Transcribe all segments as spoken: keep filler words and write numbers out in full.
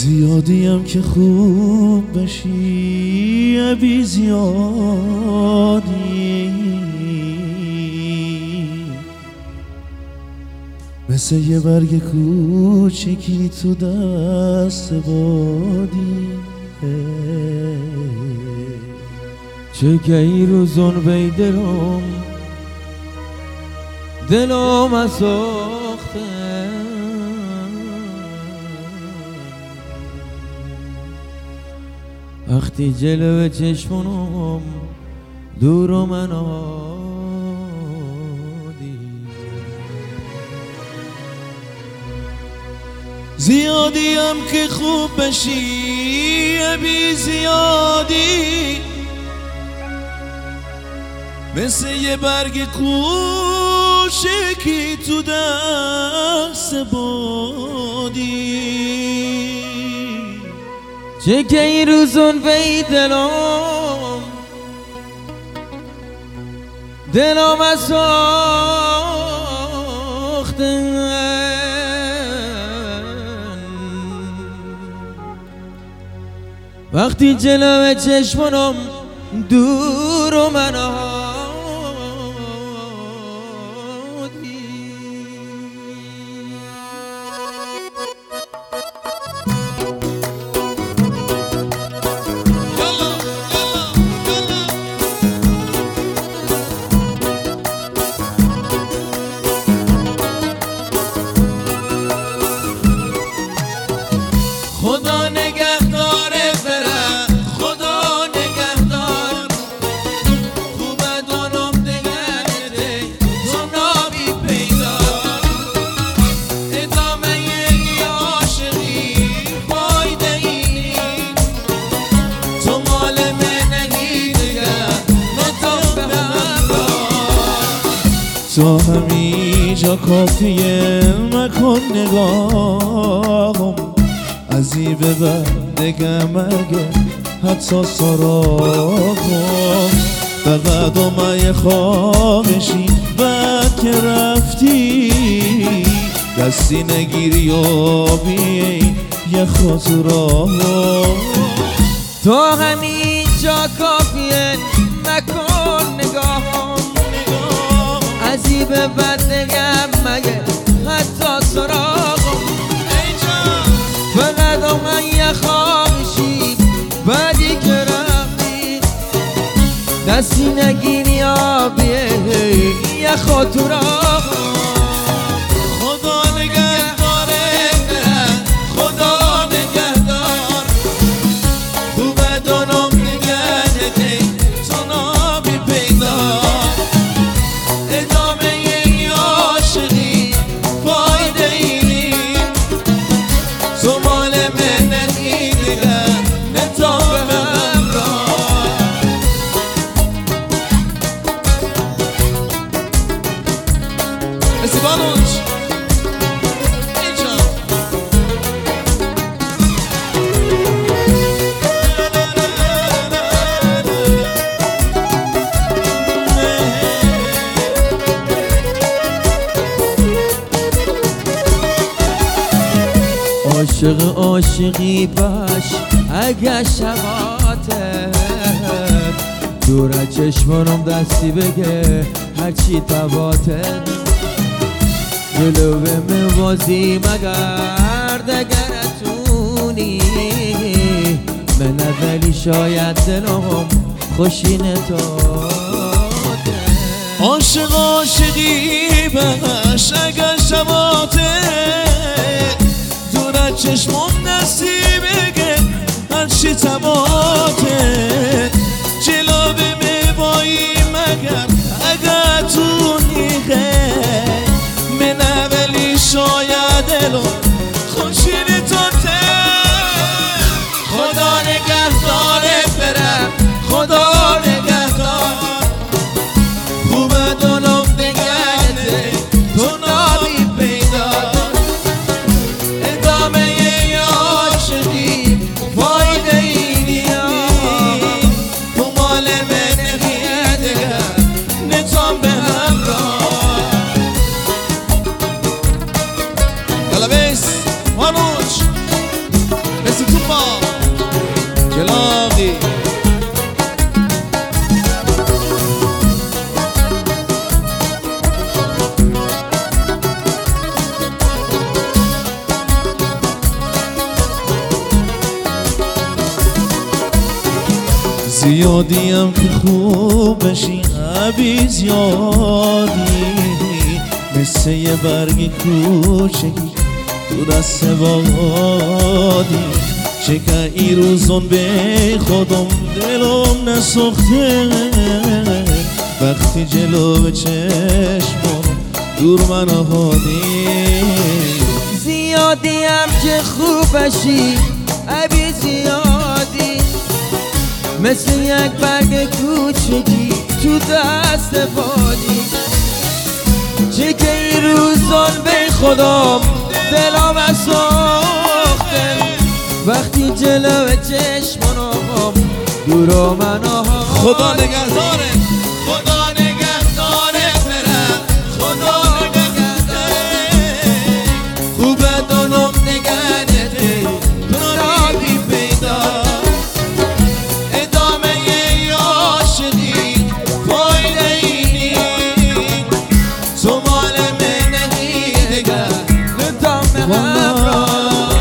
زیادیم که خوب بشی بی زیادی، مثل یه برگ کوچکی تو دست بادی. چه کی روزون بی دلم دلم از ساخته، وقتی جلو چشمونم دور من آدی. زیادیم که خوب بشی بی زیادی، مثل یه برگ کوچکی تو دست بادی. چه که این روزون وی دلم دلم از ساختن، وقتی جلو چشمونم دور من آدی. خدا نگهداره برم، خدا نگهدار، خوبه دانم دگرده تو نابی پیدا. ادامه یه عاشقی فایده ای، تو مال منهی دیگر نتام به هم دار. تو همینجا کافیه مکن نگاهم، از این به بعد دیگه مگه حتی سراغم. فقط اومه خواهشی بعد که رفتی، دستی نگیری و بیایی یه خاطرام. تو همینجا کافیه مکن نگاهم، از این به بعد دیگه مگه حتی سراغم. فقط من یه خواهشی بعدی که رفتی، دستی نگیری آبیه یه خاطرام. خدا نگهداره برم، خدا نگهدار، خوبه دانم نگهده تو نابی پیدا. ادامه یه عاشقی فایده ای، تو مال منهی دیگر نتام به هم راه. اسیبانوش اینجا عاشق عاشقی باش اگه شباته، دور از چشمانم دستی بگه هرچی تباته. جلو به موازی مگر دگرتونی، من ولی شاید دلم خوشینه تاته. عاشق عاشقی باش اگه شباته، چشمم دستی بگه هرچی تباته. جلو به میوایی مگر اگه تو نیغه، من اولی شاید دلو خوشین تاته. خدا نگهداره برم، خدا نگهدار، خوبه دانم دگرده تو نابی پیدا. ادامه یه عاشقی فایده ای نیست، زیادیم که خوب بشی عبی زیادی، مثل یه برگ کوچکی تو دست بادی. چه که این روزون به خودم دلم نسخته، وقتی جلو به چشمم دور من آهادی. زیادیم که خوب بشی عبی زیادی، مثل یک برگ کوچکی تو دست بادی. چه که این روزان به خودم دلم ساخته، وقتی جلو چشمانم دور من آهادی. خدا نگهداره، خدا نگهداره برم، خدا نگهداره. خوبه دانم نگهداره تو نابی پیدا. ادامه ی عاشقی فایده اینی، تو مال منهی دگر ندام همراه.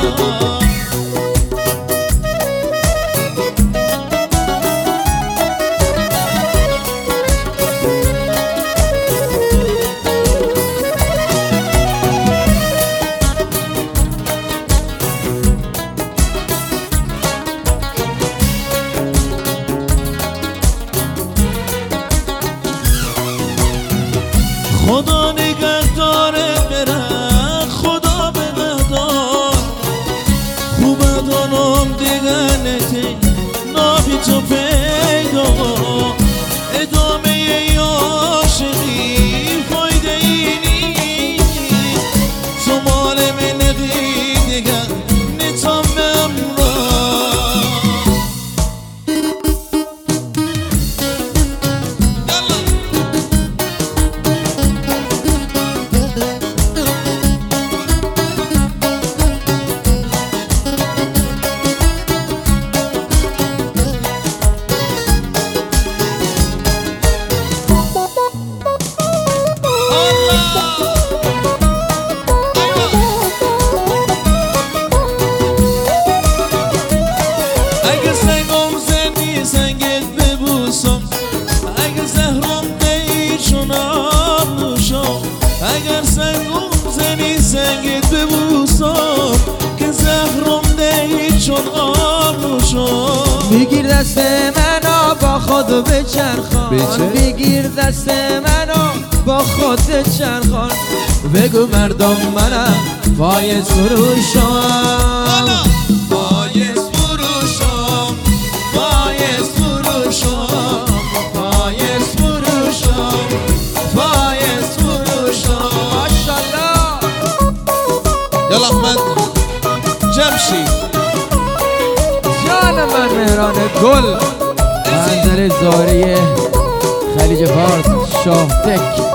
خدا نگهداره برم، خدا بگهدار. خوبه دانم دیگر نتی نابی تو پیدا. ادامه ی عاشقی فایده اینی، تو مال من دیگر نتام امراه. اگه سنگم زنی سنگت ببوسم، اگه زهرم دی چون آب نوشم. اگر سنگم زنی سنگت ببوسم، که زهرم دی چون آب نوشم. بگیر دست منو با خود بچرخان، بگیر دست منو با خود بچرخان. بگو مردم منم پای سروشم، پای فروشم، پای فروشم، پای فروشم، پای فروشم. ماشالله. یالا احمد جمشید جان من مهران گل، منظر زاریه خلیج فارس شاه تک.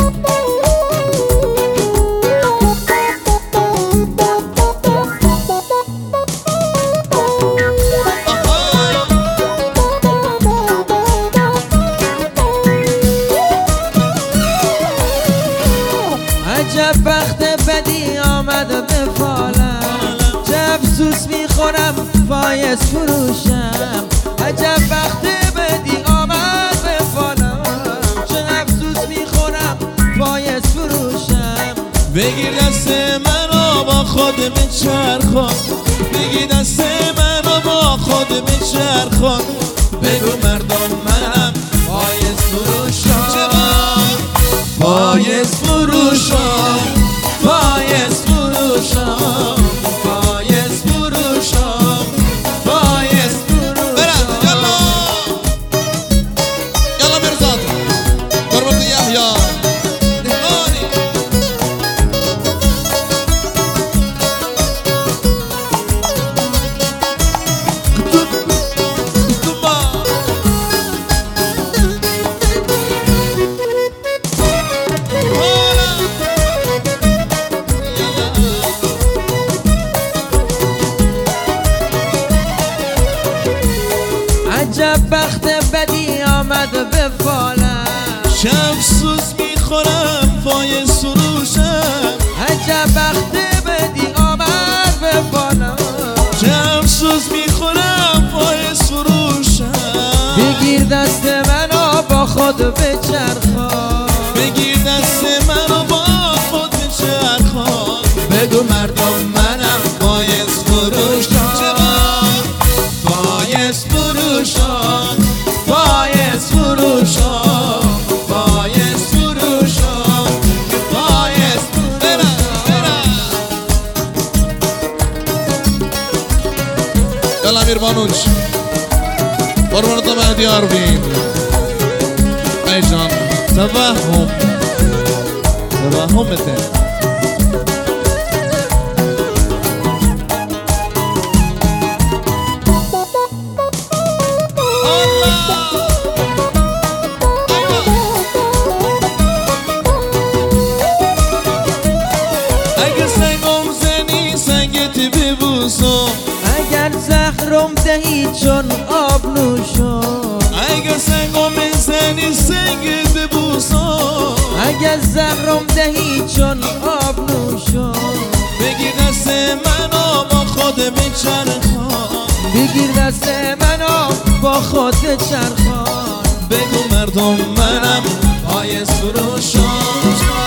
عجب بخت بدی آمد به فالم، چه افسوس میخورم فایز فروشم. عجب بخت بدی آمد به فالم، چه افسوس میخورم فایز فروشم. بگیر دست منو با خود بچرخان، بگیر دست منو با خود بچرخان. بگو مردم منم پایز فروشم، پایز فروشم، پایز فروشم، پایز فروشم، پایز فروشم. برم یالا یالا مرزاد قربت یحیی دهقانی. عجب بخت بدی آمد به فالم، چه افسوس میخورم فایز فروشم. عجب بخت بدی آمد به فالم، چه افسوس میخورم فایز فروشم. بگیر خود بچرخان بگیر دست منو با خود بچرخان بگو مردم منم بایز فروشان بایز فروشان بایز فروشان بایز فروشان بایز برم برم یلا امیر بانوچ قربانت مهدی آروین ای جان توهم توهمته اگر زهرم دهی چون آب نوشان اگر سنگم بزنی سنگت ببوسم اگر زهرم دهی چون آب نوشان بگیر دست منو با خود بچرخان بگیر دست منو با خود بچرخان بگو مردم منم بایز فروشان